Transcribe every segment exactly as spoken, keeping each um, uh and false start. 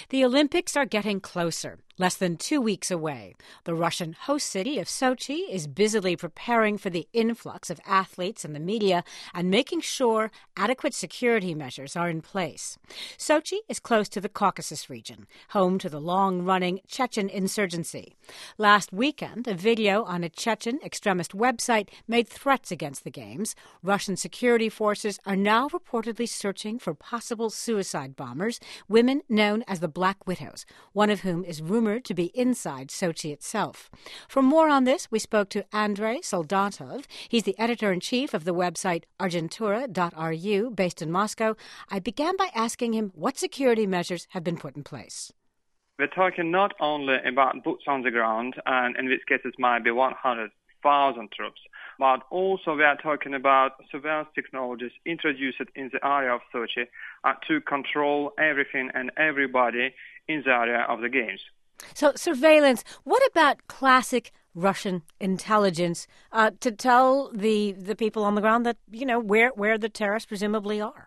The Olympics are getting closer, less than two weeks away. The Russian host city of Sochi is busily preparing for the influx of athletes and the media and making sure adequate security measures are in place. Sochi is close to the Caucasus region, home to the long-running Chechen insurgency. Last weekend, a video on a Chechen extremist website made threats against the Games. Russian security forces are now reportedly searching for possible suicide bombers, women known as the Black Widows, one of whom is rumored to be inside Sochi itself. For more on this, we spoke to Andrei Soldatov. He's the editor-in-chief of the website argentura dot r u, based in Moscow. I began by asking him what security measures have been put in place. We're talking not only about boots on the ground, and in this case it might be one hundred thousand troops, but also we are talking about surveillance technologies introduced in the area of Sochi uh, to control everything and everybody in the area of the Games. So surveillance, what about classic Russian intelligence uh, to tell the, the people on the ground that, you know, where, where the terrorists presumably are?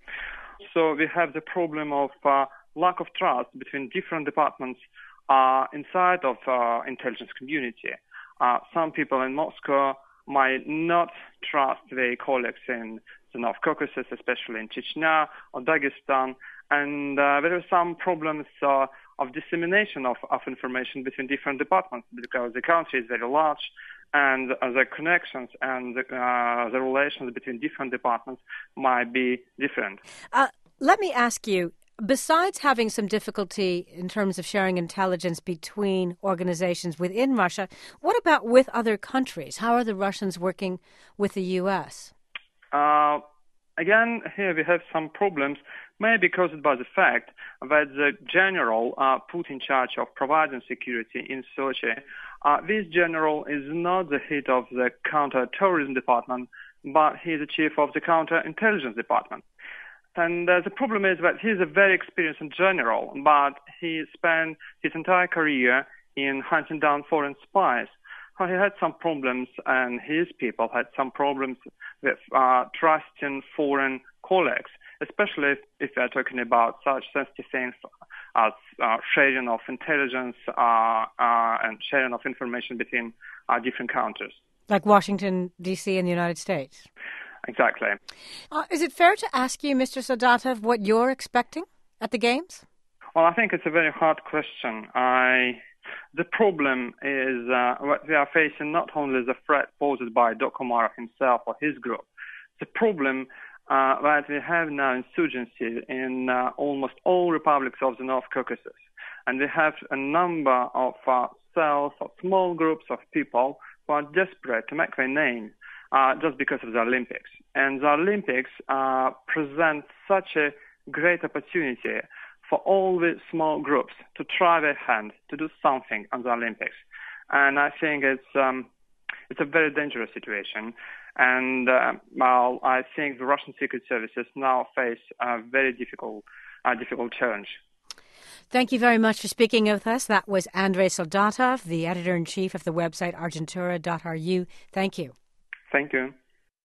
So we have the problem of uh, lack of trust between different departments uh, inside of uh, intelligence community. Uh, some people in Moscow might not trust their colleagues in the North Caucasus, especially in Chechnya or Dagestan, and uh, there are some problems uh, of dissemination of, of information between different departments because the country is very large and uh, the connections and the, uh, the relations between different departments might be different. Uh, let me ask you, besides having some difficulty in terms of sharing intelligence between organizations within Russia, what about with other countries? How are the Russians working with the U S? Uh, again, here we have some problems, maybe caused by the fact that the general uh, put in charge of providing security in Sochi, uh, this general is not the head of the counter-terrorism department, but he is the chief of the counter-intelligence department. And uh, the problem is that he's a very experienced general, but he spent his entire career in hunting down foreign spies. Well, he had some problems, and his people had some problems with uh, trusting foreign colleagues, especially if, if they're talking about such sensitive things as uh, sharing of intelligence uh, uh, and sharing of information between uh, different countries. Like Washington, D C and the United States? Exactly. Uh, is it fair to ask you, Mister Soldatov, what you're expecting at the Games? Well, I think it's a very hard question. I, the problem is uh, what we are facing not only the threat posed by Dok Umarov himself or his group. The problem uh, that we have now insurgency in uh, almost all republics of the North Caucasus. And we have a number of uh, cells or small groups of people who are desperate to make their name Uh, just because of the Olympics. And the Olympics uh, present such a great opportunity for all the small groups to try their hand to do something on the Olympics. And I think it's um, it's a very dangerous situation. And uh, well, I think the Russian secret services now face a very difficult, uh, difficult challenge. Thank you very much for speaking with us. That was Andrei Soldatov, the editor-in-chief of the website argentura dot r u. Thank you. Thank you.